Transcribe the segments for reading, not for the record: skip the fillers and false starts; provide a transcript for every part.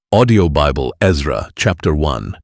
Audio Bible, Ezra, chapter 1.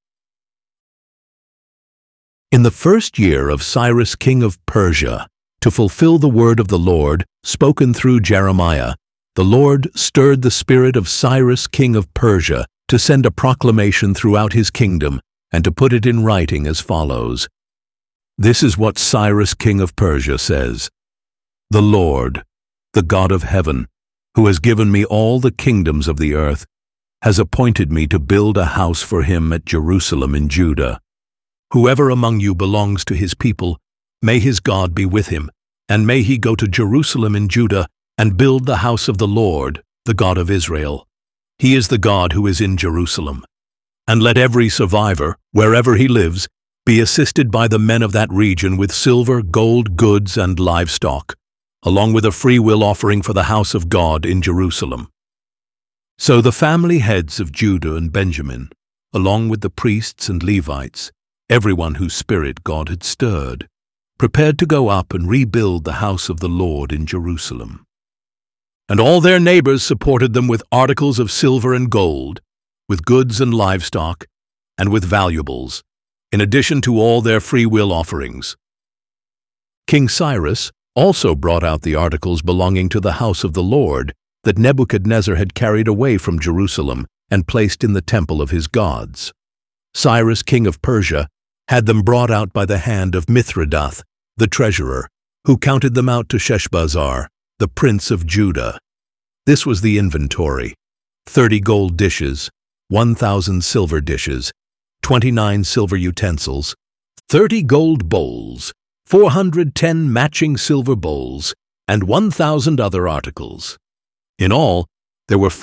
In the first year of Cyrus king of Persia, to fulfill the word of the Lord, spoken through Jeremiah, the Lord stirred the spirit of Cyrus king of Persia to send a proclamation throughout his kingdom and to put it in writing as follows. This is what Cyrus king of Persia says. The Lord, the God of heaven, who has given me all the kingdoms of the earth, has appointed me to build a house for him at Jerusalem in Judah. Whoever among you belongs to his people, may his God be with him, and may he go to Jerusalem in Judah and build the house of the Lord, the God of Israel. He is the God who is in Jerusalem. And let every survivor, wherever he lives, be assisted by the men of that region with silver, gold, goods, and livestock, along with a freewill offering for the house of God in Jerusalem. So the family heads of Judah and Benjamin, along with the priests and Levites, everyone whose spirit God had stirred, prepared to go up and rebuild the house of the Lord in Jerusalem. And all their neighbors supported them with articles of silver and gold, with goods and livestock, and with valuables, in addition to all their freewill offerings. King Cyrus also brought out the articles belonging to the house of the Lord that Nebuchadnezzar had carried away from Jerusalem and placed in the temple of his gods. Cyrus, king of Persia, had them brought out by the hand of Mithredath, the treasurer, who counted them out to Sheshbazzar, the prince of Judah. This was the inventory: 30 gold dishes, 1,000 silver dishes, 29 silver utensils, 30 gold bowls, 410 matching silver bowls, and 1,000 other articles. In all, there were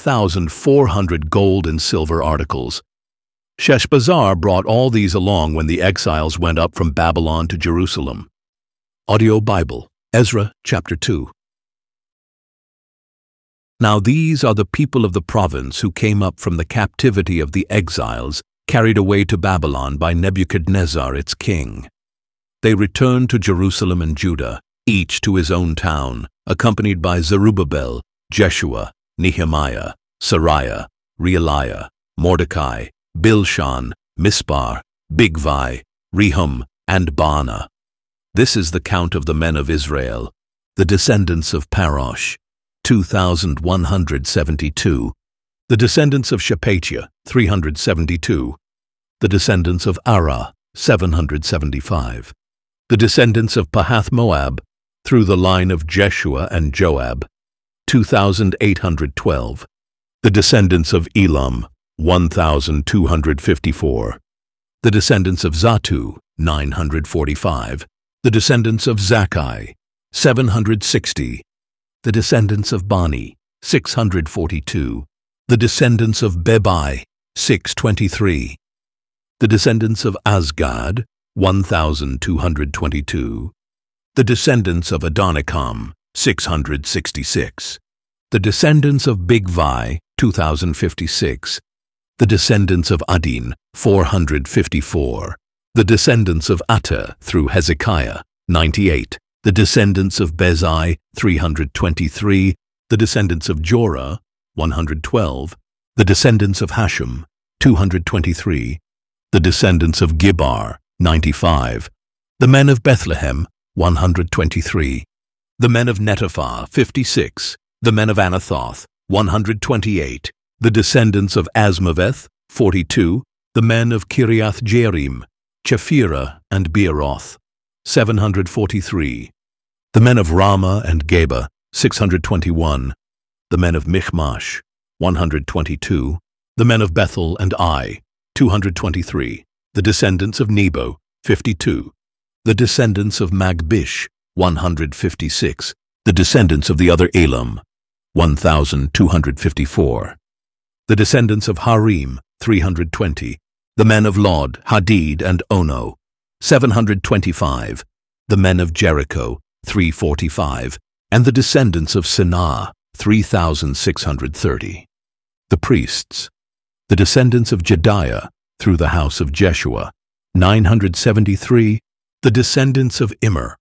5,400 gold and silver articles. Sheshbazzar brought all these along when the exiles went up from Babylon to Jerusalem. Audio Bible, Ezra, chapter 2. Now these are the people of the province who came up from the captivity of the exiles carried away to Babylon by Nebuchadnezzar its king. They returned to Jerusalem and Judah, each to his own town, accompanied by Zerubbabel, Jeshua, Nehemiah, Sariah, Realiah, Mordecai, Bilshan, Mispar, Bigvai, Rehum, and Baanah. This is the count of the men of Israel, the descendants of Parosh, 2,172. The descendants of Shephatiah, 372. The descendants of Arah, 775. The descendants of Pahath-Moab, through the line of Jeshua and Joab, 2,812. The descendants of Elam, 1,254. The descendants of Zatu, 945. The descendants of Zakkai, 760. The descendants of Bani, 642. The descendants of Bebai, 623. The descendants of Azgad, 1,222. The descendants of Adonikam, 666. The descendants of Bigvai, 2,056. The descendants of Adin, 454. The descendants of Atta through Hezekiah, 98. The descendants of Bezai, 323. The descendants of Jorah, 112. The descendants of Hashem, 223. The descendants of Gibbar, 95. The men of Bethlehem, 123. The men of Netophah, 56. The men of Anathoth, 128. The descendants of Asmaveth, 42. The men of Kiriath Jearim, Chephirah, and Beeroth, 743. The men of Ramah and Geba, 621. The men of Michmash, 122. The men of Bethel and Ai, 223. The descendants of Nebo, 52. The descendants of Magbish, 156. The descendants of the other Elam, 1,254. The descendants of Harim, 320. The men of Lod, Hadid, and Ono, 725. The men of Jericho, 345. And the descendants of Sinah, 3,630. The priests. The descendants of Jediah, through the house of Jeshua, 973. The descendants of Immer,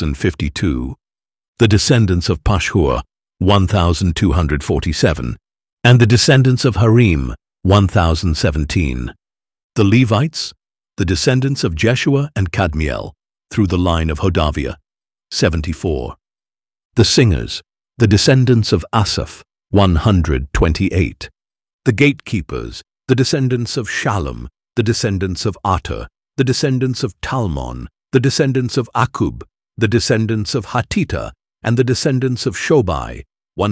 1,052. The descendants of Pashhur, 1,247. and the descendants of Harim, 1,017. The Levites, the descendants of Jeshua and Kadmiel, through the line of Hodaviah, 74. The singers, the descendants of Asaph, 128. The gatekeepers, the descendants of Shallum, the descendants of Ater, the descendants of Talmon, the descendants of Akub, the descendants of Hatita, and the descendants of Shobai,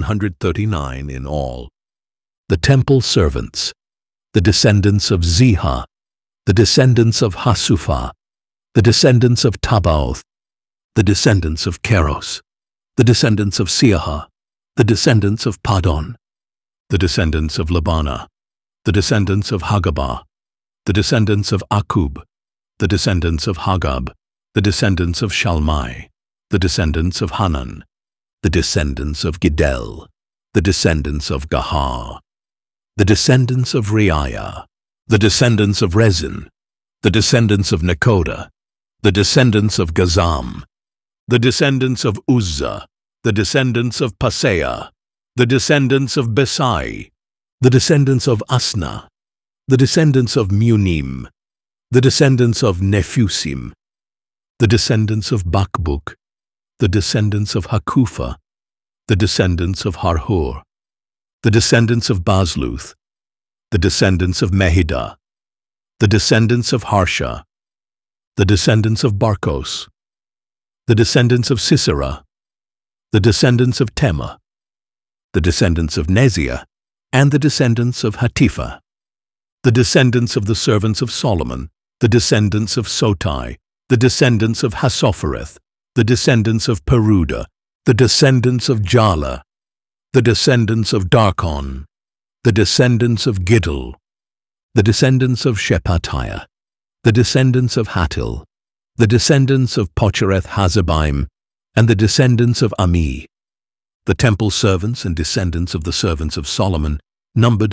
139 in all. The temple servants, the descendants of Ziha, the descendants of Hasupha, the descendants of Tabaoth, the descendants of Keros, the descendants of Siaha, the descendants of Padon, the descendants of Labana, the descendants of Hagabah, the descendants of Akub, the descendants of Hagab, the descendants of Shalmai, the descendants of Hanan, the descendants of Gidel, the descendants of Gahar, the descendants of Reiah, the descendants of Rezin, the descendants of Nekoda, the descendants of Gazam, the descendants of Uzzah, the descendants of Paseah, the descendants of Besai, the descendants of Asna, the descendants of Munim, the descendants of Nephusim, the descendants of Bakbuk, the descendants of Hakupha, the descendants of Harhur, the descendants of Bazluth, the descendants of Mehidah, the descendants of Harsha, the descendants of Barkos, the descendants of Sisera, the descendants of Tema, the descendants of Neziah, and the descendants of Hatipha, the descendants of the servants of Solomon, the descendants of Sotai, the descendants of Hassophereth, the descendants of Peruda, the descendants of Jala, the descendants of Darkon, the descendants of Giddel, the descendants of Shephatiah, the descendants of Hattil, the descendants of Pochereth Hazzebaim, and the descendants of Ami. The temple servants and descendants of the servants of Solomon numbered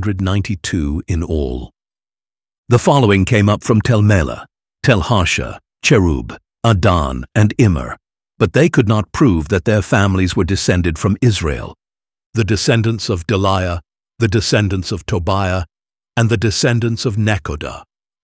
392 in all. The following came up from Tel Melah, Tel Harsha, Cherub, Adan, and Immer, but they could not prove that their families were descended from Israel. The descendants of Deliah, the descendants of Tobiah, and the descendants of Nekoda,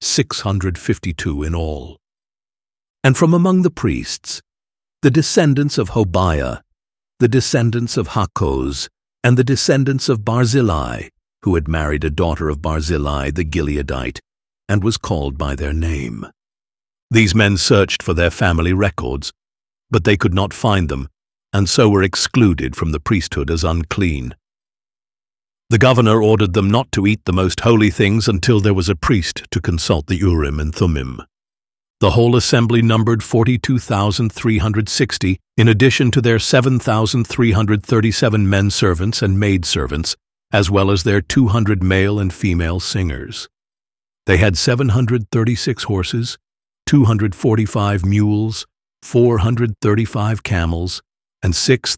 652 in all. And from among the priests, the descendants of Hobiah, the descendants of Hakkoz, and the descendants of Barzillai, who had married a daughter of Barzillai the Gileadite, and was called by their name. These men searched for their family records, but they could not find them, and so were excluded from the priesthood as unclean. The governor ordered them not to eat the most holy things until there was a priest to consult the Urim and Thummim. The whole assembly numbered 42,360, in addition to their 7,337 men servants and maid servants, as well as their 200 male and female singers. They had 736 horses, 245 mules, 435 camels, and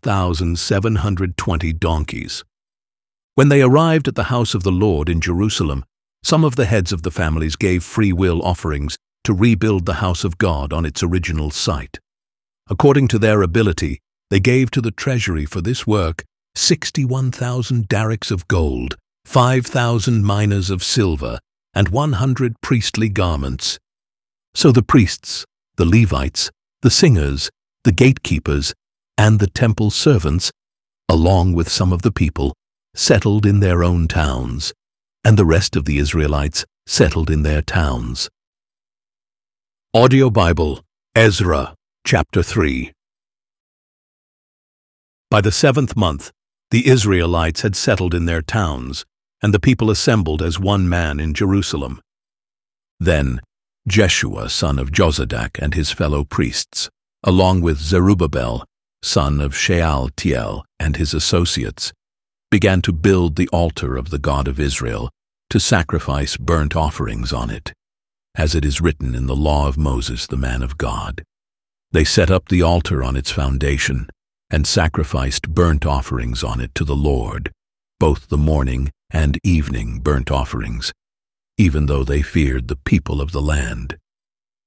6,720 donkeys. When they arrived at the house of the Lord in Jerusalem, some of the heads of the families gave free will offerings to rebuild the house of God on its original site. According to their ability, they gave to the treasury for this work 61,000 darics of gold, 5,000 minas of silver, and 100 priestly garments. So the priests, the Levites, the singers, the gatekeepers, and the temple servants, along with some of the people, settled in their own towns, and the rest of the Israelites settled in their towns. Audio Bible, Ezra, Chapter 3. By the 7th month, the Israelites had settled in their towns, and the people assembled as one man in Jerusalem. Then Jeshua, son of Jozadak, and his fellow priests, along with Zerubbabel, son of Shealtiel, and his associates, began to build the altar of the God of Israel, to sacrifice burnt offerings on it, as it is written in the law of Moses the man of God. They set up the altar on its foundation, and sacrificed burnt offerings on it to the Lord, both the morning and evening burnt offerings, even though they feared the people of the land.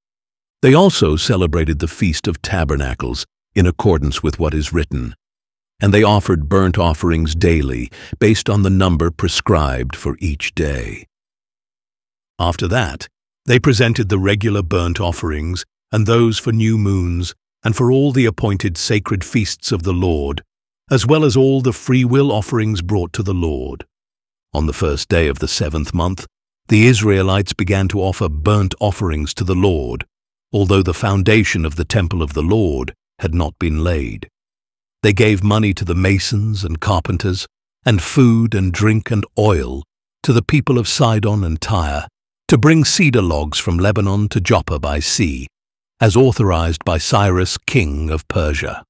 They also celebrated the Feast of Tabernacles in accordance with what is written, and they offered burnt offerings daily, based on the number prescribed for each day. After that, they presented the regular burnt offerings and those for new moons and for all the appointed sacred feasts of the Lord, as well as all the free-will offerings brought to the Lord. On the first day of the 7th month, the Israelites began to offer burnt offerings to the Lord, although the foundation of the temple of the Lord had not been laid. They gave money to the masons and carpenters, and food and drink and oil to the people of Sidon and Tyre, to bring cedar logs from Lebanon to Joppa by sea, as authorized by Cyrus, king of Persia.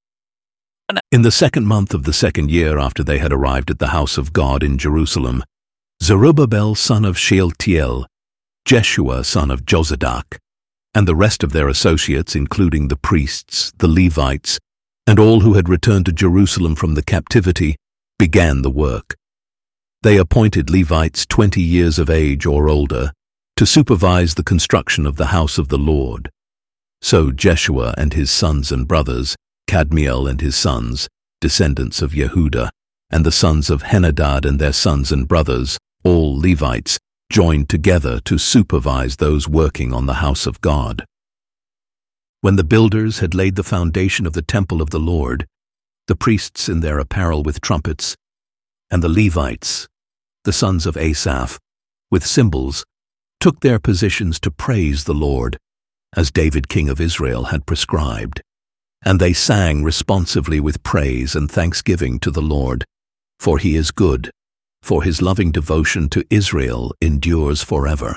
In the 2nd month of the 2nd year after they had arrived at the house of God in Jerusalem, Zerubbabel son of Shealtiel, Jeshua son of Jozadak, and the rest of their associates, including the priests, the Levites, and all who had returned to Jerusalem from the captivity, began the work. They appointed Levites 20 years of age or older to supervise the construction of the house of the Lord. So Jeshua and his sons and brothers, Kadmiel and his sons, descendants of Yehuda, and the sons of Henadad and their sons and brothers, all Levites, joined together to supervise those working on the house of God. When the builders had laid the foundation of the temple of the Lord, the priests in their apparel with trumpets, and the Levites, the sons of Asaph, with cymbals, took their positions to praise the Lord, as David king of Israel had prescribed. And they sang responsively with praise and thanksgiving to the Lord, for he is good, for his loving devotion to Israel endures forever.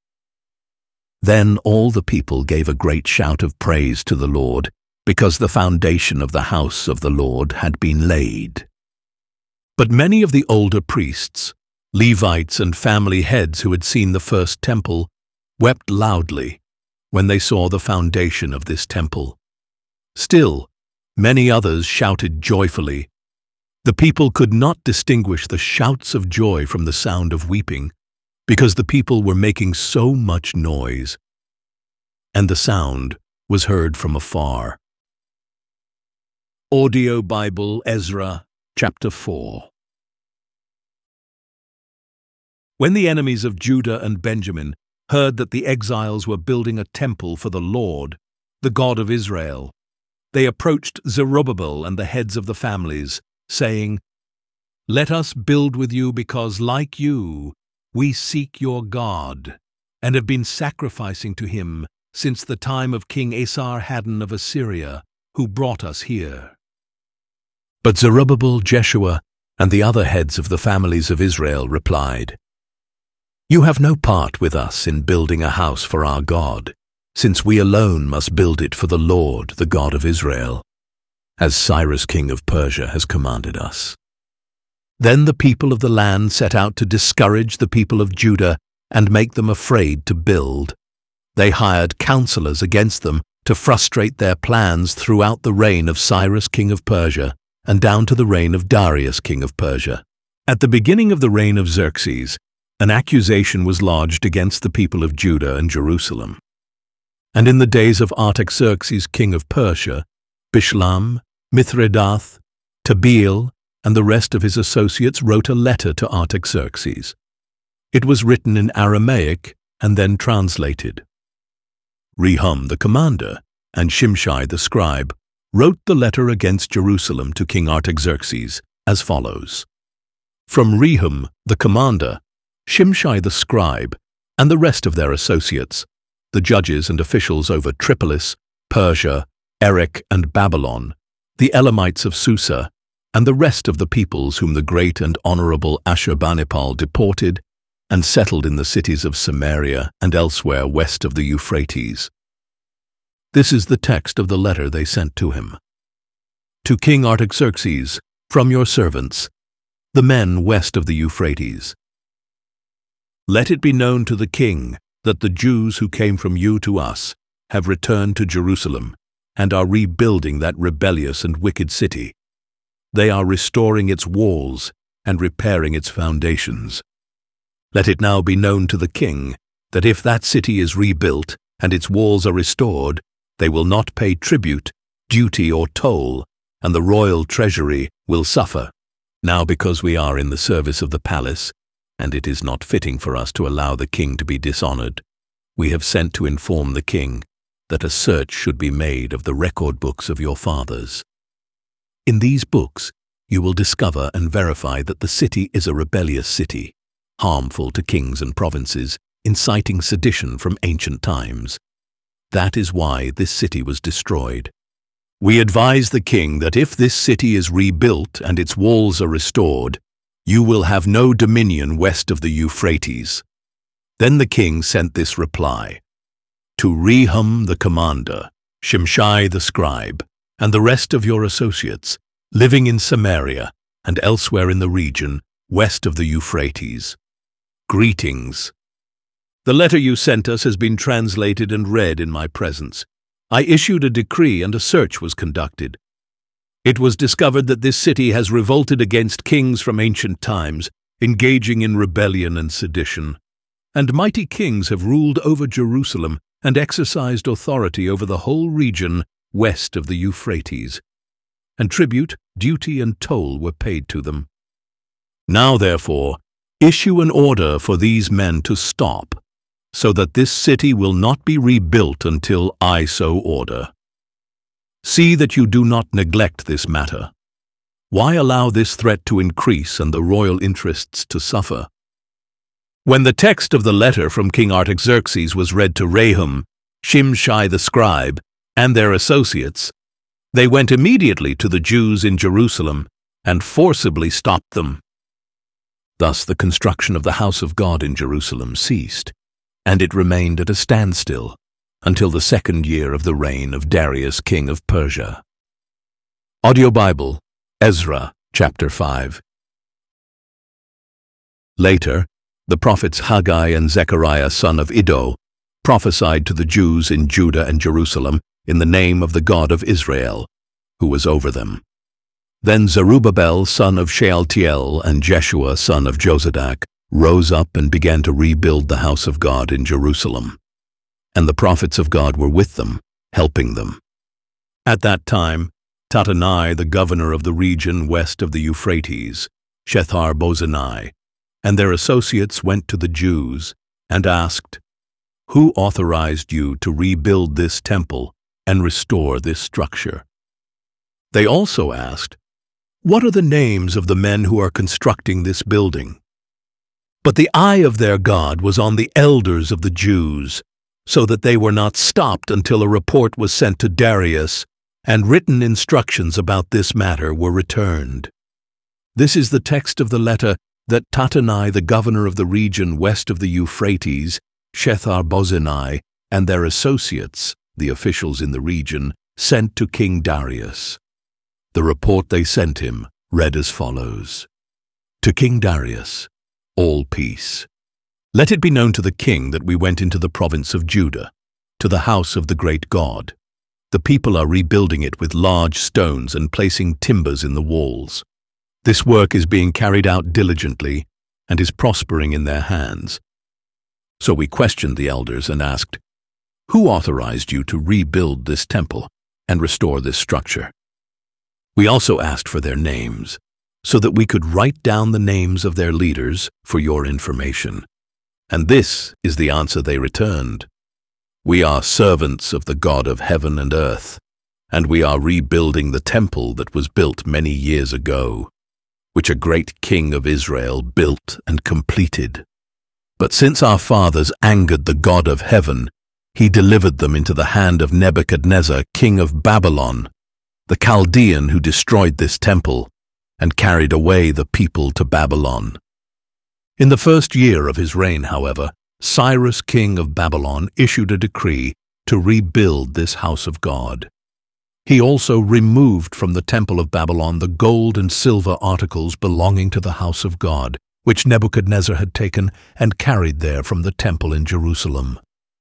Then all the people gave a great shout of praise to the Lord, because the foundation of the house of the Lord had been laid. But many of the older priests, Levites and family heads who had seen the first temple, wept loudly when they saw the foundation of this temple. Still, many others shouted joyfully. The people could not distinguish the shouts of joy from the sound of weeping, because the people were making so much noise, and the sound was heard from afar. Audio Bible, Ezra, chapter 4. When the enemies of Judah and Benjamin heard that the exiles were building a temple for the Lord, the God of Israel, they approached Zerubbabel and the heads of the families, saying, "Let us build with you, because, like you, we seek your God, and have been sacrificing to him since the time of King Esarhaddon of Assyria, who brought us here." But Zerubbabel, Jeshua, and the other heads of the families of Israel replied, "You have no part with us in building a house for our God, since we alone must build it for the Lord, the God of Israel, as Cyrus king of Persia has commanded us." Then the people of the land set out to discourage the people of Judah and make them afraid to build. They hired counselors against them to frustrate their plans throughout the reign of Cyrus king of Persia and down to the reign of Darius king of Persia. At the beginning of the reign of Xerxes, an accusation was lodged against the people of Judah and Jerusalem. And in the days of Artaxerxes king of Persia, Bishlam, Mithredath, Tabeel, and the rest of his associates wrote a letter to Artaxerxes. It was written in Aramaic and then translated. Rehum the commander and Shimshai the scribe wrote the letter against Jerusalem to King Artaxerxes as follows. From Rehum the commander, Shimshai the scribe, and the rest of their associates, the judges and officials over Tripolis, Persia, Erech, and Babylon, the Elamites of Susa, and the rest of the peoples whom the great and honorable Ashurbanipal deported and settled in the cities of Samaria and elsewhere west of the Euphrates. This is the text of the letter they sent to him. To King Artaxerxes, from your servants, the men west of the Euphrates. Let it be known to the king that the Jews who came from you to us have returned to Jerusalem and are rebuilding that rebellious and wicked city. They are restoring its walls and repairing its foundations. Let it now be known to the king that if that city is rebuilt and its walls are restored, they will not pay tribute, duty, or toll and the royal treasury will suffer. Now because we are in the service of the palace, and it is not fitting for us to allow the king to be dishonored, we have sent to inform the king that a search should be made of the record books of your fathers. In these books, you will discover and verify that the city is a rebellious city, harmful to kings and provinces, inciting sedition from ancient times. That is why this city was destroyed. We advise the king that if this city is rebuilt and its walls are restored, you will have no dominion west of the Euphrates. Then the king sent this reply: to Rehum the commander, Shimshai the scribe, and the rest of your associates, living in Samaria and elsewhere in the region west of the Euphrates. Greetings. The letter you sent us has been translated and read in my presence. I issued a decree and a search was conducted. It was discovered that this city has revolted against kings from ancient times, engaging in rebellion and sedition. And mighty kings have ruled over Jerusalem and exercised authority over the whole region west of the Euphrates. And tribute, duty, and toll were paid to them. Now, therefore, issue an order for these men to stop, so that this city will not be rebuilt until I so order. See that you do not neglect this matter. Why allow this threat to increase and the royal interests to suffer? When the text of the letter from King Artaxerxes was read to Rehum, Shimshai the scribe, and their associates, they went immediately to the Jews in Jerusalem and forcibly stopped them. Thus the construction of the house of God in Jerusalem ceased, and it remained at a standstill until the 2nd year of the reign of Darius, king of Persia. Audio Bible, Ezra, chapter 5. Later, the prophets Haggai and Zechariah, son of Iddo, prophesied to the Jews in Judah and Jerusalem in the name of the God of Israel, who was over them. Then Zerubbabel, son of Shealtiel, and Jeshua, son of Jozadak, rose up and began to rebuild the house of God in Jerusalem. And the prophets of God were with them, helping them. At that time, Tattenai, the governor of the region west of the Euphrates, Shethar-bozenai, and their associates went to the Jews and asked, "Who authorized you to rebuild this temple and restore this structure?" They also asked, "What are the names of the men who are constructing this building?" But the eye of their God was on the elders of the Jews, so that they were not stopped until a report was sent to Darius, and written instructions about this matter were returned. This is the text of the letter that Tattenai, the governor of the region west of the Euphrates, Shethar-bozenai, and their associates, the officials in the region, sent to King Darius. The report they sent him read as follows: To King Darius, all peace. Let it be known to the king that we went into the province of Judah, to the house of the great God. The people are rebuilding it with large stones and placing timbers in the walls. This work is being carried out diligently and is prospering in their hands. So we questioned the elders and asked, "Who authorized you to rebuild this temple and restore this structure?" We also asked for their names, so that we could write down the names of their leaders for your information. And this is the answer they returned: "We are servants of the God of heaven and earth, and we are rebuilding the temple that was built many years ago, which a great king of Israel built and completed. But since our fathers angered the God of heaven, he delivered them into the hand of Nebuchadnezzar, king of Babylon, the Chaldean who destroyed this temple and carried away the people to Babylon. In the 1st year of his reign, however, Cyrus, king of Babylon, issued a decree to rebuild this house of God. He also removed from the temple of Babylon the gold and silver articles belonging to the house of God, which Nebuchadnezzar had taken and carried there from the temple in Jerusalem.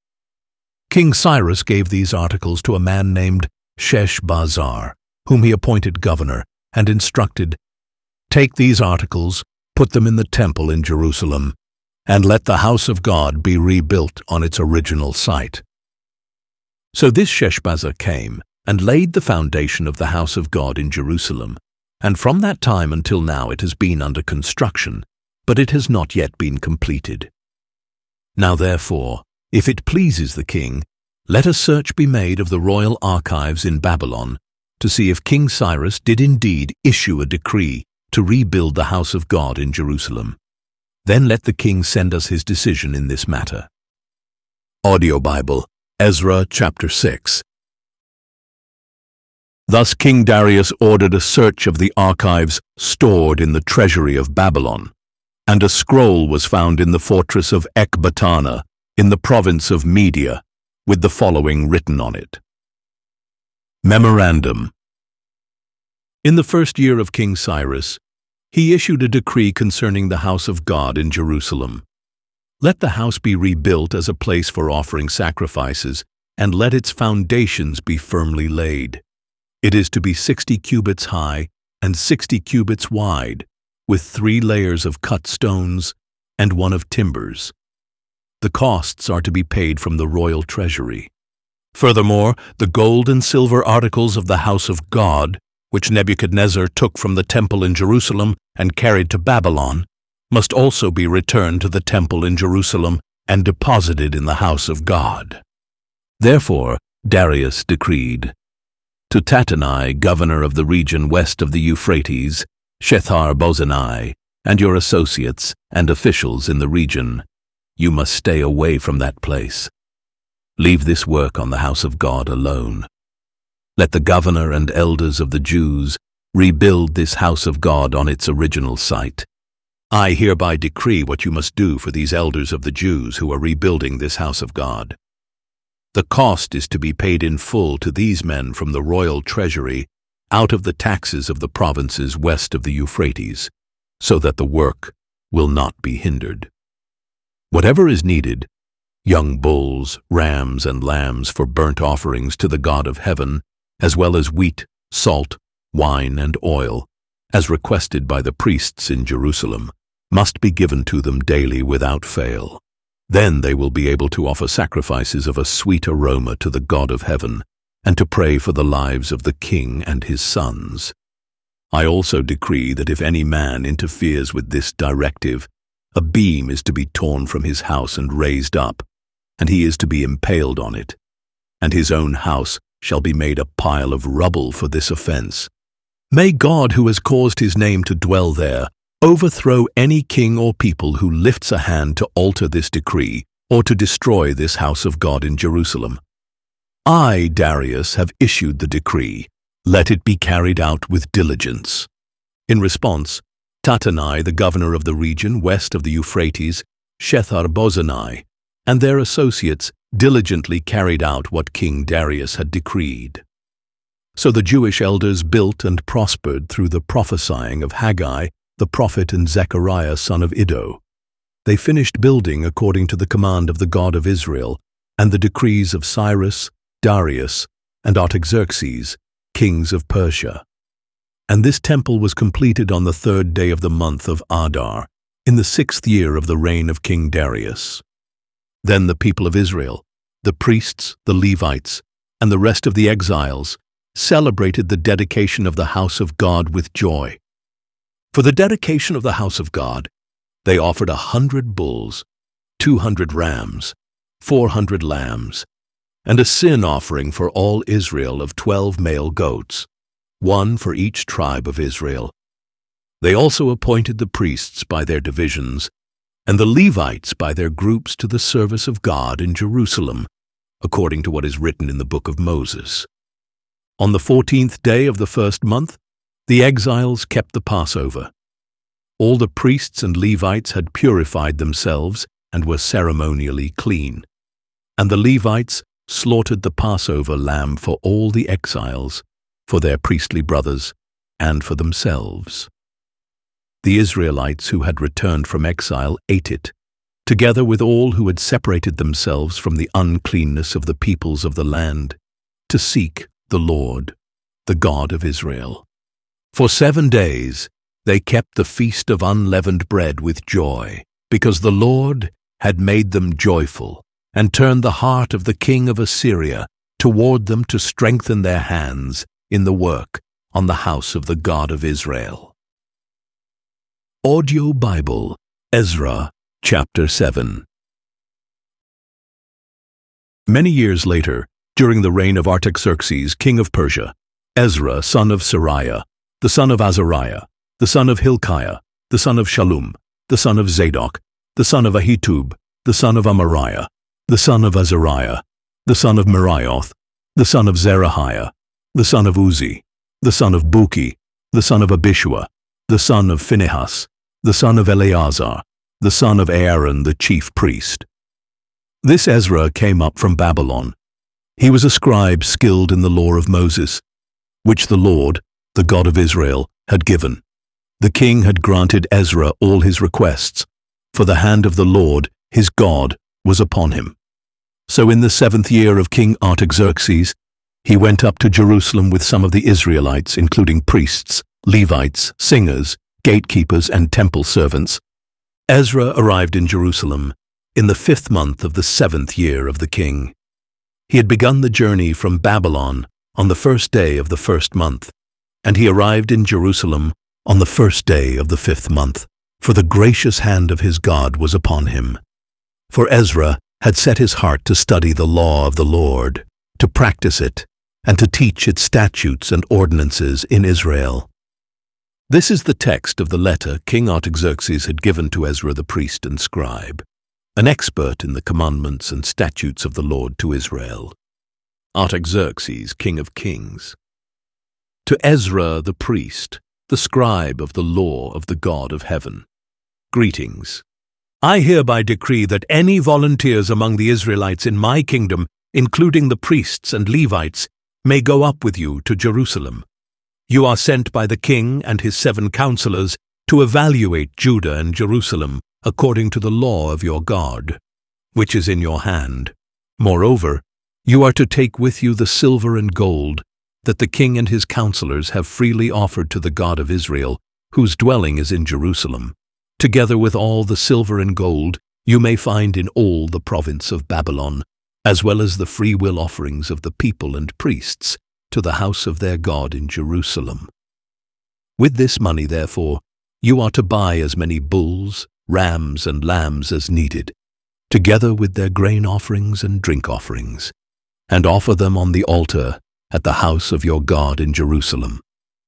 King Cyrus gave these articles to a man named Sheshbazzar, whom he appointed governor, and instructed, "Take these articles, put them in the temple in Jerusalem, and let the house of God be rebuilt on its original site." So this Sheshbazzar came and laid the foundation of the house of God in Jerusalem. And from that time until now it has been under construction, but it has not yet been completed. Now therefore, if it pleases the king, let a search be made of the royal archives in Babylon, to see if King Cyrus did indeed issue a decree to rebuild the house of God in Jerusalem. Then let the king send us his decision in this matter. Audio Bible, Ezra chapter 6. Thus King Darius ordered a search of the archives stored in the treasury of Babylon, and a scroll was found in the fortress of Ecbatana, in the province of Media, with the following written on it. Memorandum. In the first year of King Cyrus, he issued a decree concerning the house of God in Jerusalem. Let the house be rebuilt as a place for offering sacrifices, and let its foundations be firmly laid. It is to be 60 cubits high and 60 cubits wide, with 3 layers of cut stones and 1 of timbers. The costs are to be paid from the royal treasury. Furthermore, the gold and silver articles of the house of God, which Nebuchadnezzar took from the temple in Jerusalem and carried to Babylon, must also be returned to the temple in Jerusalem and deposited in the house of God. Therefore, Darius decreed, to Tattenai, governor of the region west of the Euphrates, Shethar-Bozenai, and your associates and officials in the region, you must stay away from that place. Leave this work on the house of God alone. Let the governor and elders of the Jews rebuild this house of God on its original site. I hereby decree what you must do for these elders of the Jews who are rebuilding this house of God. The cost is to be paid in full to these men from the royal treasury out of the taxes of the provinces west of the Euphrates, so that the work will not be hindered. Whatever is needed, young bulls, rams, and lambs for burnt offerings to the God of heaven, as well as wheat, salt, wine, and oil, as requested by the priests in Jerusalem, must be given to them daily without fail. Then they will be able to offer sacrifices of a sweet aroma to the God of heaven, and to pray for the lives of the king and his sons. I also decree that if any man interferes with this directive, a beam is to be torn from his house and raised up, and he is to be impaled on it, and his own house shall be made a pile of rubble for this offense. May God, who has caused his name to dwell there, overthrow any king or people who lifts a hand to alter this decree or to destroy this house of God in Jerusalem. I, Darius, have issued the decree. Let it be carried out with diligence. In response, Tattenai, the governor of the region west of the Euphrates, Shethar-Bozenai, and their associates diligently carried out what King Darius had decreed. So the Jewish elders built and prospered through the prophesying of Haggai, the prophet, and Zechariah, son of Iddo. They finished building according to the command of the God of Israel and the decrees of Cyrus, Darius, and Artaxerxes, kings of Persia. And this temple was completed on the 3rd day of the month of Adar, in the 6th year of the reign of King Darius. Then the people of Israel, the priests, the Levites, and the rest of the exiles celebrated the dedication of the house of God with joy. For the dedication of the house of God, they offered 100 bulls, 200 rams, 400 lambs, and a sin offering for all Israel of 12 male goats, 1 for each tribe of Israel. They also appointed the priests by their divisions, and the Levites by their groups to the service of God in Jerusalem, according to what is written in the book of Moses. On the 14th day of the 1st month, the exiles kept the Passover. All the priests and Levites had purified themselves and were ceremonially clean, and the Levites slaughtered the Passover lamb for all the exiles, for their priestly brothers, and for themselves. The Israelites who had returned from exile ate it, together with all who had separated themselves from the uncleanness of the peoples of the land, to seek the Lord, the God of Israel. For 7 days they kept the feast of unleavened bread with joy, because the Lord had made them joyful, and turned the heart of the king of Assyria toward them to strengthen their hands in the work on the house of the God of Israel. Audio Bible, Ezra, chapter 7. Many years later, during the reign of Artaxerxes, king of Persia, Ezra, son of Seraiah, the son of Azariah, the son of Hilkiah, the son of Shallum, the son of Zadok, the son of Ahitub, the son of Amariah, the son of Azariah, the son of Meraioth, the son of Zerahiah, the son of Uzzi, the son of Buki, the son of Abishua, the son of Phinehas, the son of Eleazar, the son of Aaron the chief priest. This Ezra came up from Babylon. He was a scribe skilled in the law of Moses, which the Lord, the God of Israel, had given. The king had granted Ezra all his requests, for the hand of the Lord, his God, was upon him. So in the 7th year of King Artaxerxes, he went up to Jerusalem with some of the Israelites, including priests, Levites, singers, gatekeepers, and temple servants. Ezra arrived in Jerusalem in the 5th month of the 7th year of the king. He had begun the journey from Babylon on the 1st day of the 1st month, and he arrived in Jerusalem on the 1st day of the 5th month, for the gracious hand of his God was upon him. For Ezra had set his heart to study the law of the Lord, to practice it, and to teach its statutes and ordinances in Israel. This is the text of the letter King Artaxerxes had given to Ezra the priest and scribe, an expert in the commandments and statutes of the Lord to Israel. Artaxerxes, king of kings. To Ezra the priest, the scribe of the law of the God of heaven. Greetings. I hereby decree that any volunteers among the Israelites in my kingdom, including the priests and Levites, may go up with you to Jerusalem. You are sent by the king and his 7 counselors to evaluate Judah and Jerusalem according to the law of your God, which is in your hand. Moreover, you are to take with you the silver and gold that the king and his counselors have freely offered to the God of Israel, whose dwelling is in Jerusalem, together with all the silver and gold you may find in all the province of Babylon, as well as the free will offerings of the people and priests to the house of their God in Jerusalem. With this money, therefore, you are to buy as many bulls, rams, and lambs as needed, together with their grain offerings and drink offerings, and offer them on the altar at the house of your God in Jerusalem.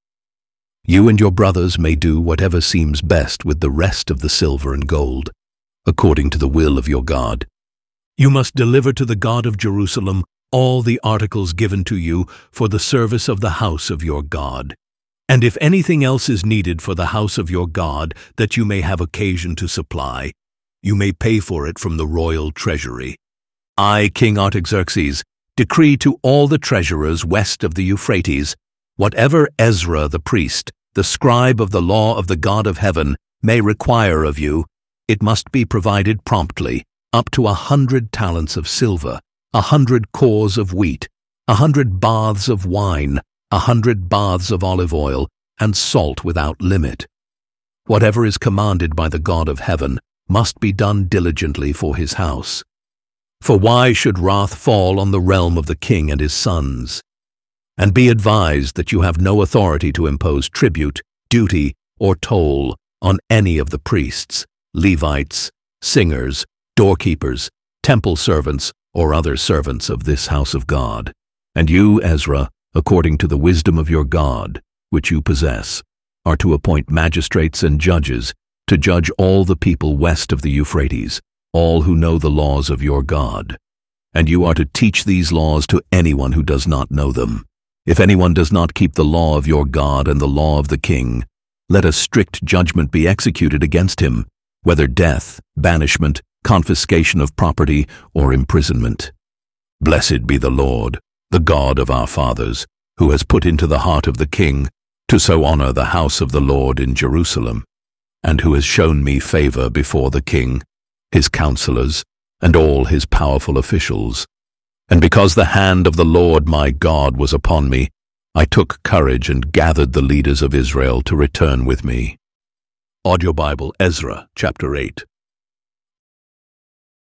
You and your brothers may do whatever seems best with the rest of the silver and gold, according to the will of your God. You must deliver to the God of Jerusalem all the articles given to you for the service of the house of your God. And if anything else is needed for the house of your God that you may have occasion to supply, you may pay for it from the royal treasury. I, King Artaxerxes, decree to all the treasurers west of the Euphrates, whatever Ezra the priest, the scribe of the law of the God of heaven, may require of you, it must be provided promptly, up to 100 talents of silver, 100 cores of wheat, 100 baths of wine, 100 baths of olive oil, and salt without limit. Whatever is commanded by the God of heaven must be done diligently for his house. For why should wrath fall on the realm of the king and his sons? And be advised that you have no authority to impose tribute, duty, or toll on any of the priests, Levites, singers, doorkeepers, temple servants, or other servants of this house of God. And you, Ezra, according to the wisdom of your God, which you possess, are to appoint magistrates and judges to judge all the people west of the Euphrates, all who know the laws of your God. And you are to teach these laws to anyone who does not know them. If anyone does not keep the law of your God and the law of the king, let a strict judgment be executed against him, whether death, banishment, confiscation of property, or imprisonment. Blessed be the Lord, the God of our fathers, who has put into the heart of the king to so honor the house of the Lord in Jerusalem, and who has shown me favor before the king, his counselors, and all his powerful officials. And because the hand of the Lord my God was upon me, I took courage and gathered the leaders of Israel to return with me. Audio Bible, Ezra, chapter 8.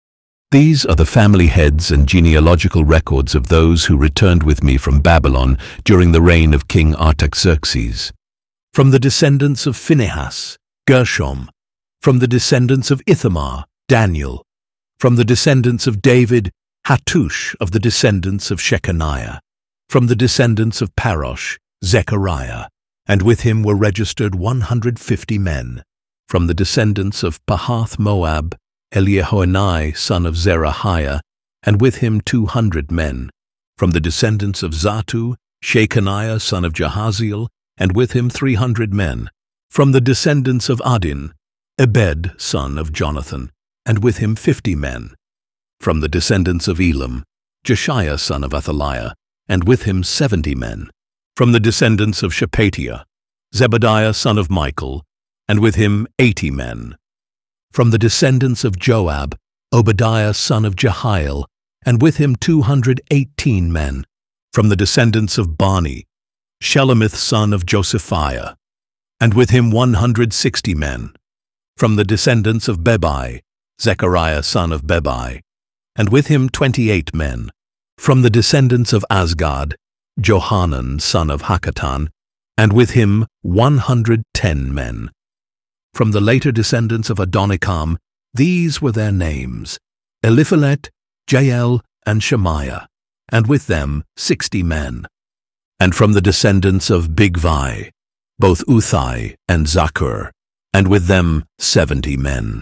These are the family heads and genealogical records of those who returned with me from Babylon during the reign of King Artaxerxes. From the descendants of Phinehas, Gershom. From the descendants of Ithamar, Daniel. From the descendants of David, Hattush. Of the descendants of Shechaniah. From the descendants of Parosh, Zechariah, and with him were registered 150 men. From the descendants of Pahath-Moab, Eliehoenai, son of Zerahiah, and with him 200 men. From the descendants of Zattu, Shechaniah, son of Jahaziel, and with him 300 men. From the descendants of Adin, Ebed, son of Jonathan, and with him 50 men. From the descendants of Elam, Jeshiah, son of Athaliah, and with him 70 men. From the descendants of Shephatiah, Zebadiah, son of Michael, and with him 80 men. From the descendants of Joab, Obadiah, son of Jehiel, and with him 218 men. From the descendants of Bani, Shelomith, son of Josephiah, and with him 160 men. From the descendants of Bebai, Zechariah, son of Bebai, and with him 28 men. From the descendants of Azgad, Johanan, son of Hakatan, and with him 110 men. From the later descendants of Adonikam, these were their names: Eliphalet, Jael, and Shemaiah, and with them 60 men. And from the descendants of Bigvai, both Uthai and Zakur, and with them 70 men.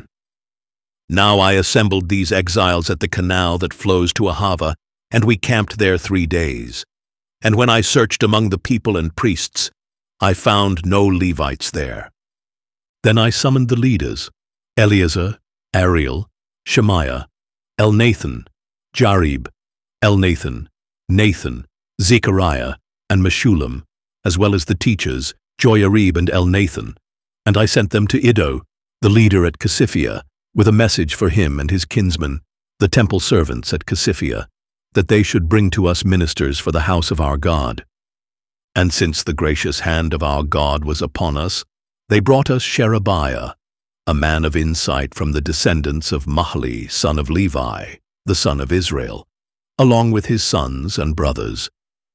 Now I assembled these exiles at the canal that flows to Ahava, and we camped there 3 days. And when I searched among the people and priests, I found no Levites there. Then I summoned the leaders, Eleazar, Ariel, Shemaiah, Elnathan, Jarib, Elnathan, Nathan, Zechariah, and Meshullam, as well as the teachers, Joiarib and Elnathan, and I sent them to Iddo, the leader at Casiphia, with a message for him and his kinsmen, the temple servants at Casiphia, that they should bring to us ministers for the house of our God. And since the gracious hand of our God was upon us, they brought us Sherebiah, a man of insight from the descendants of Mahli, son of Levi, the son of Israel, along with his sons and brothers,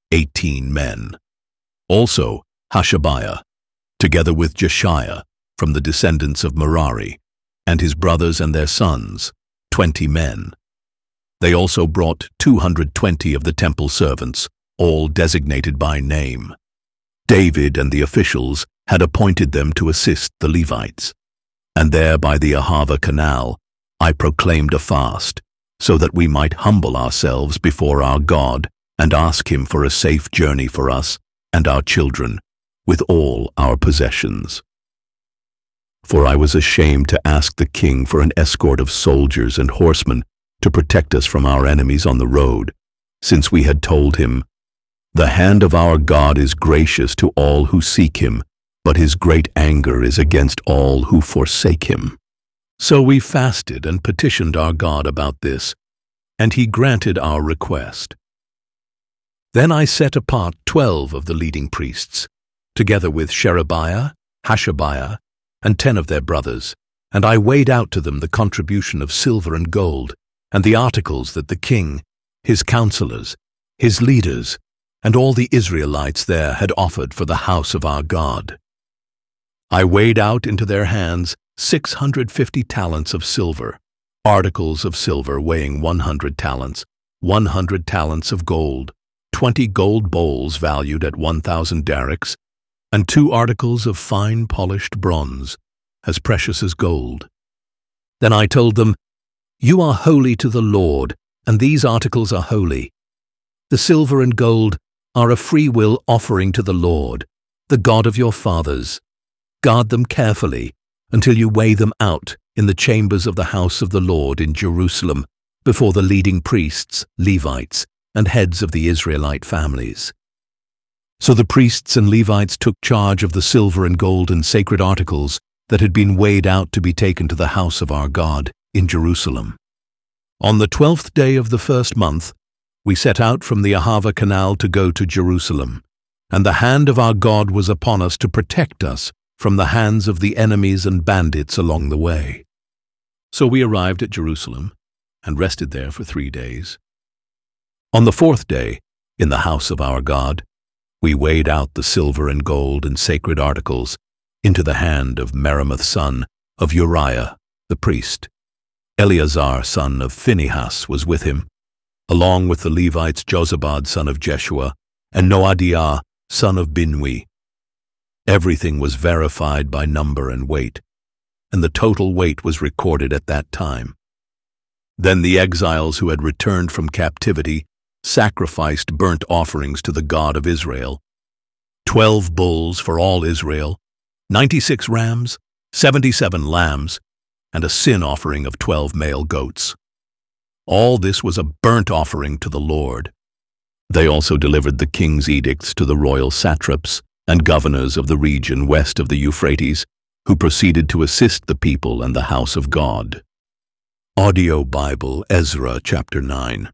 18 men. Also Hashabiah, together with Jeshiah, from the descendants of Merari, and his brothers and their sons, 20 men. They also brought 220 of the temple servants, all designated by name. David and the officials had appointed them to assist the Levites. And there by the Ahava canal I proclaimed a fast, so that we might humble ourselves before our God and ask him for a safe journey for us and our children, with all our possessions. For I was ashamed to ask the king for an escort of soldiers and horsemen to protect us from our enemies on the road, since we had told him, "The hand of our God is gracious to all who seek him, but his great anger is against all who forsake him." So we fasted and petitioned our God about this, and he granted our request. Then I set apart 12 of the leading priests, together with Sherebiah, Hashabiah, and 10 of their brothers, and I weighed out to them the contribution of silver and gold, and the articles that the king, his counselors, his leaders, and all the Israelites there had offered for the house of our God. I weighed out into their hands 650 talents of silver, articles of silver weighing 100 talents, 100 talents of gold, 20 gold bowls valued at 1,000 darics, and 2 articles of fine polished bronze, as precious as gold. Then I told them, "You are holy to the Lord, and these articles are holy. The silver and gold are a free-will offering to the Lord, the God of your fathers. Guard them carefully until you weigh them out in the chambers of the house of the Lord in Jerusalem before the leading priests, Levites, and heads of the Israelite families." So the priests and Levites took charge of the silver and gold and sacred articles that had been weighed out to be taken to the house of our God in Jerusalem. On the 12th day of the first month, we set out from the Ahava canal to go to Jerusalem, and the hand of our God was upon us to protect us from the hands of the enemies and bandits along the way. So we arrived at Jerusalem, and rested there for 3 days. On the 4th day, in the house of our God, we weighed out the silver and gold and sacred articles into the hand of Meremoth son of Uriah the priest. Eleazar son of Phinehas was with him, along with the Levites Jozabad son of Jeshua and Noadiah son of Binui. Everything was verified by number and weight, and the total weight was recorded at that time. Then the exiles who had returned from captivity sacrificed burnt offerings to the God of Israel, 12 bulls for all Israel, 96 rams, 77 lambs, and a sin offering of 12 male goats. All this was a burnt offering to the Lord. They also delivered the king's edicts to the royal satraps and governors of the region west of the Euphrates, who proceeded to assist the people and the house of God. Audio Bible, Ezra chapter 9.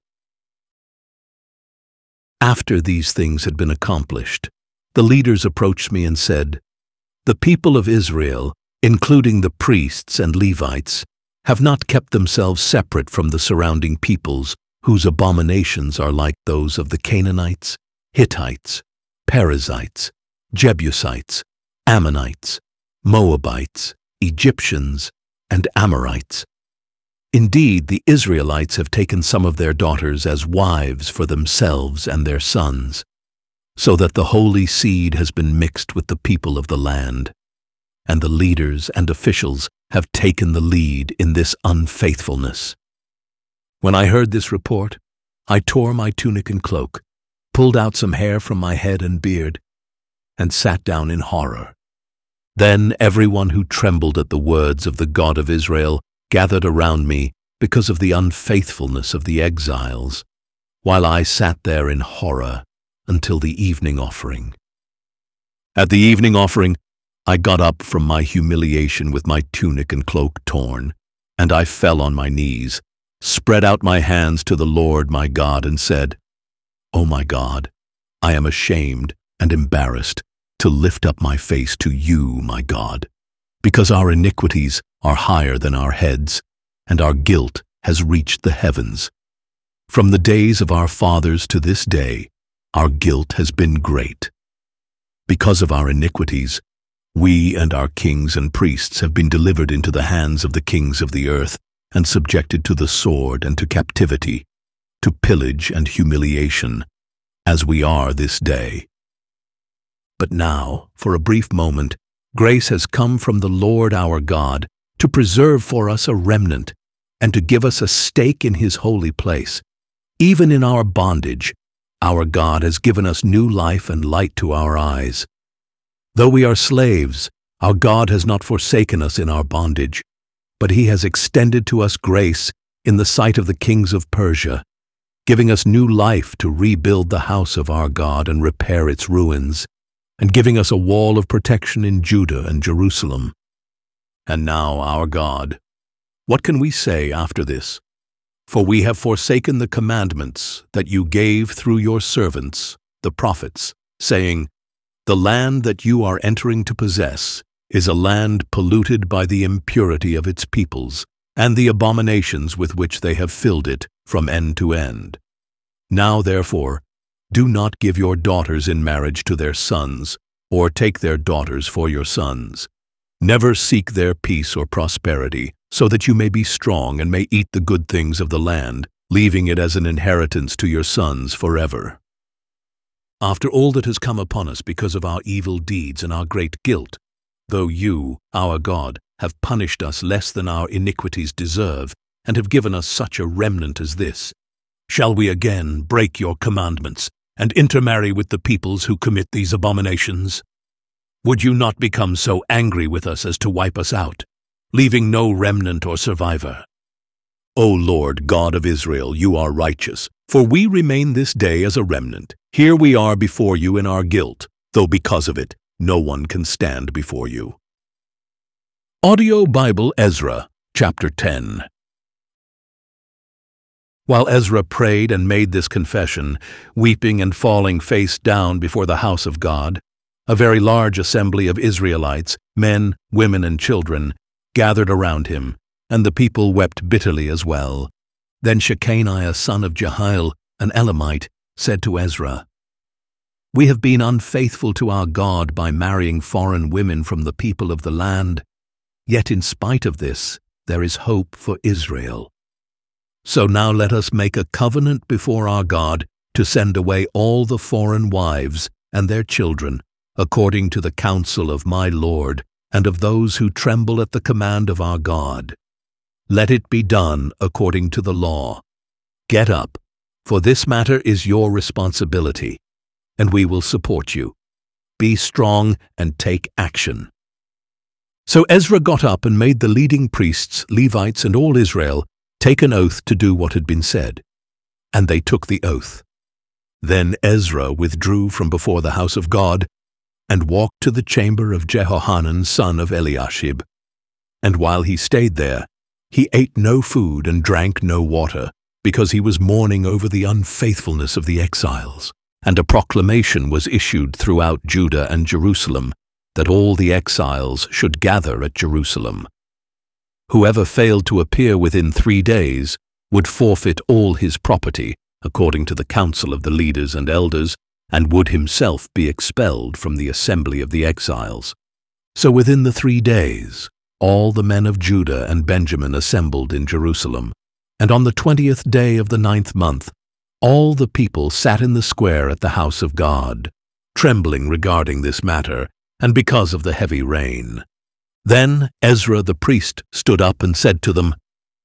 After these things had been accomplished, the leaders approached me and said, "The people of Israel, including the priests and Levites, have not kept themselves separate from the surrounding peoples, whose abominations are like those of the Canaanites, Hittites, Perizzites, Jebusites, Ammonites, Moabites, Egyptians, and Amorites. Indeed, the Israelites have taken some of their daughters as wives for themselves and their sons, so that the holy seed has been mixed with the people of the land, and the leaders and officials have taken the lead in this unfaithfulness." When I heard this report, I tore my tunic and cloak, pulled out some hair from my head and beard, and sat down in horror. Then everyone who trembled at the words of the God of Israel gathered around me because of the unfaithfulness of the exiles, while I sat there in horror until the evening offering. At the evening offering, I got up from my humiliation with my tunic and cloak torn, and I fell on my knees, spread out my hands to the Lord my God, and said, "O my God, I am ashamed and embarrassed to lift up my face to you, my God, because our iniquities are higher than our heads, and our guilt has reached the heavens. From the days of our fathers to this day, our guilt has been great. Because of our iniquities, we and our kings and priests have been delivered into the hands of the kings of the earth and subjected to the sword and to captivity, to pillage and humiliation, as we are this day. But now, for a brief moment, grace has come from the Lord our God to preserve for us a remnant and to give us a stake in his holy place. Even in our bondage, our God has given us new life and light to our eyes. Though we are slaves, our God has not forsaken us in our bondage, but he has extended to us grace in the sight of the kings of Persia, giving us new life to rebuild the house of our God and repair its ruins, and giving us a wall of protection in Judah and Jerusalem. And now, our God, what can we say after this? For we have forsaken the commandments that you gave through your servants, the prophets, saying, 'The land that you are entering to possess is a land polluted by the impurity of its peoples and the abominations with which they have filled it from end to end. Now, therefore, do not give your daughters in marriage to their sons, or take their daughters for your sons. Never seek their peace or prosperity, so that you may be strong and may eat the good things of the land, leaving it as an inheritance to your sons forever.' After all that has come upon us because of our evil deeds and our great guilt, though you, our God, have punished us less than our iniquities deserve, and have given us such a remnant as this, shall we again break your commandments and intermarry with the peoples who commit these abominations? Would you not become so angry with us as to wipe us out, leaving no remnant or survivor? O Lord God of Israel, you are righteous, for we remain this day as a remnant. Here we are before you in our guilt, though because of it no one can stand before you." Audio Bible, Ezra, chapter 10. While Ezra prayed and made this confession, weeping and falling face down before the house of God, a very large assembly of Israelites, men, women, and children, gathered around him, and the people wept bitterly as well. Then Shechaniah son of Jehiel, an Elamite, said to Ezra, "We have been unfaithful to our God by marrying foreign women from the people of the land. Yet in spite of this, there is hope for Israel. So now let us make a covenant before our God to send away all the foreign wives and their children, according to the counsel of my Lord and of those who tremble at the command of our God. Let it be done according to the law. Get up, for this matter is your responsibility, and we will support you. Be strong and take action." So Ezra got up and made the leading priests, Levites, and all Israel take an oath to do what had been said. And they took the oath. Then Ezra withdrew from before the house of God and walked to the chamber of Jehohanan son of Eliashib. And while he stayed there, he ate no food and drank no water, because he was mourning over the unfaithfulness of the exiles. And a proclamation was issued throughout Judah and Jerusalem that all the exiles should gather at Jerusalem. Whoever failed to appear within 3 days would forfeit all his property, according to the counsel of the leaders and elders, and would himself be expelled from the assembly of the exiles. So within the 3 days, all the men of Judah and Benjamin assembled in Jerusalem. And on the 20th day of the 9th month, all the people sat in the square at the house of God, trembling regarding this matter, and because of the heavy rain. Then Ezra the priest stood up and said to them,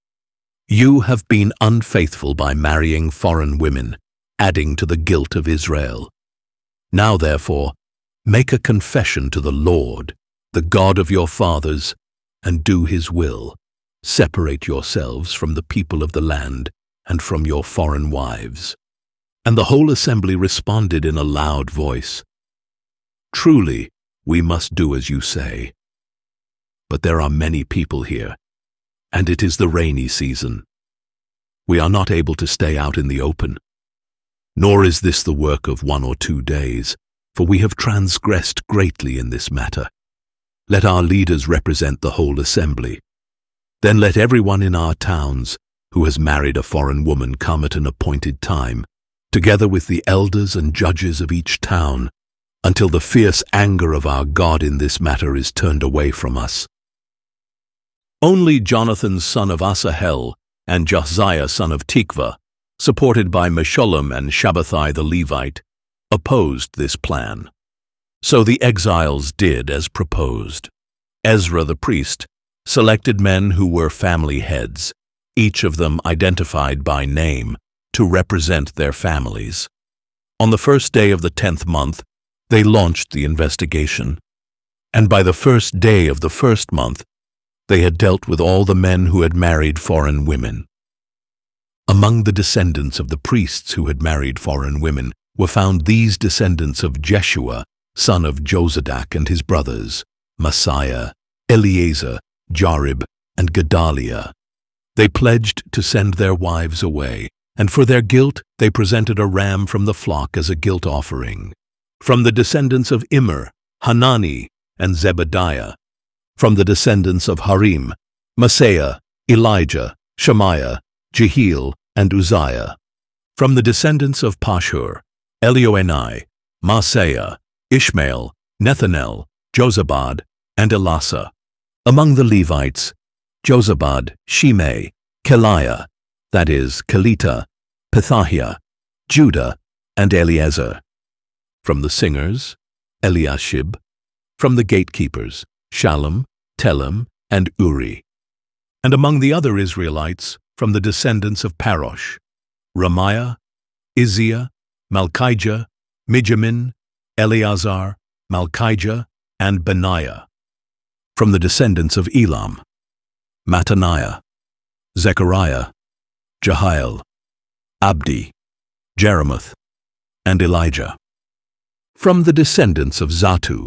"You have been unfaithful by marrying foreign women, adding to the guilt of Israel. Now therefore, make a confession to the Lord, the God of your fathers, and do his will. Separate yourselves from the people of the land and from your foreign wives." And the whole assembly responded in a loud voice, "Truly, we must do as you say. But there are many people here, and it is the rainy season. We are not able to stay out in the open. Nor is this the work of 1 or 2 days, for we have transgressed greatly in this matter. Let our leaders represent the whole assembly. Then let everyone in our towns who has married a foreign woman come at an appointed time, together with the elders and judges of each town, until the fierce anger of our God in this matter is turned away from us." Only Jonathan son of Asahel and Josiah son of Tikva, supported by Meshullam and Shabbathai the Levite, opposed this plan. So the exiles did as proposed. Ezra the priest selected men who were family heads, each of them identified by name, to represent their families. On the first day of the 10th month, they launched the investigation, and by the first day of the first month, they had dealt with all the men who had married foreign women. Among the descendants of the priests who had married foreign women were found these descendants of Jeshua, son of Jozadak, and his brothers, Messiah, Eleazar, Jarib, and Gedaliah. They pledged to send their wives away, and for their guilt they presented a ram from the flock as a guilt offering. From the descendants of Immer, Hanani, and Zebediah. From the descendants of Harim, Maaseiah, Elijah, Shemaiah, Jehiel, and Uzziah. From the descendants of Pashur, Elioenai, Maaseiah, Ishmael, Nethanel, Jozabad, and Elasa. Among the Levites, Jozabad, Shimei, Keliah, that is, Kelita, Pethahiah, Judah, and Eleazar. From the singers, Eliashib. From the gatekeepers, Shallum, Telem, and Uri. And among the other Israelites, from the descendants of Parosh, Ramiah, Izziah, Malchijah, Mijamin, Eleazar, Malchijah, and Benaiah. From the descendants of Elam, Mattaniah, Zechariah, Jehiel, Abdi, Jeremoth, and Elijah. From the descendants of Zatu,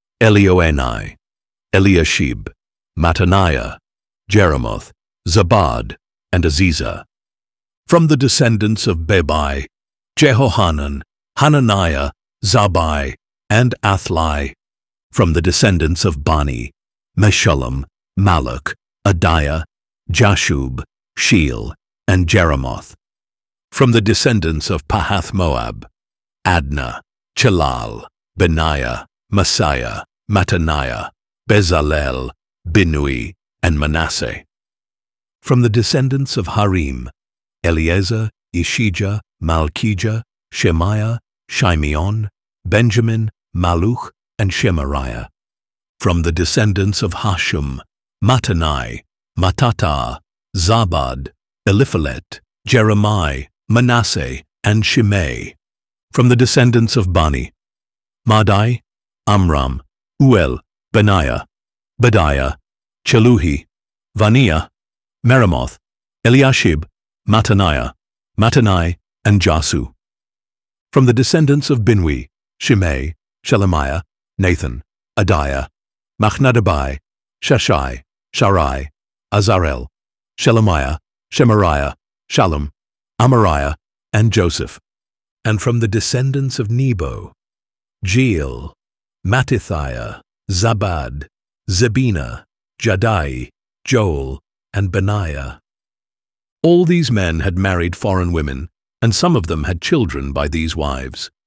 Elioenai, Eliashib, Mattaniah, Jeremoth, Zabad, and Aziza. From the descendants of Bebai, Jehohanan, Hananiah, Zabai, and Athlai. From the descendants of Bani, Meshullam, Malach, Adiah, Jashub, Sheel, and Jeremoth. From the descendants of Pahath-Moab, Adnah, Chelal, Benaiah, Messiah, Mattaniah, Bezalel, Binnui, and Manasseh. From the descendants of Harim, Eliezer, Ishijah, Malkijah, Shemaiah, Shimeon, Benjamin, Maluch, and Shemariah. From the descendants of Hashum, Mattanai, Mattatah, Zabad, Eliphalet, Jeremiah, Manasseh, and Shimei. From the descendants of Bani, Madai, Amram, Uel, Benaiah, Badiah, Cheluhi, Vaniah, Meremoth, Eliashib, Mattaniah, Mattanai, and Jasu. From the descendants of Binnui, Shimei, Shelemiah, Nathan, Adiah, Machnadabai, Shashai, Sharai, Azarel, Shelemiah, Shemariah, Shallum, Amariah, and Joseph. And from the descendants of Nebo, Jeiel, Mattithiah, Zabad, Zebina, Jaddai, Joel, and Benaiah. All these men had married foreign women, and some of them had children by these wives.